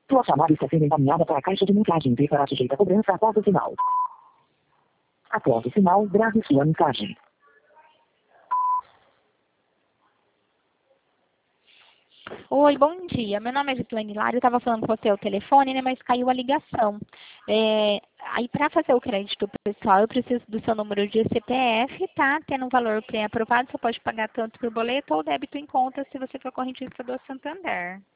Sua chamada está sendo encaminhada para a caixa de mensagem e será sujeita a cobrança após o sinal. Após o sinal, grave sua mensagem. Oi, bom dia. Meu nome é Gislane Lara. Eu estava falando com você ao telefone, né, mas caiu a ligação. Aí, para fazer o crédito pessoal, eu preciso do seu número de CPF, tá? Tendo um valor pré-aprovado, você pode pagar tanto por boleto ou débito em conta se você for correntista do Santander.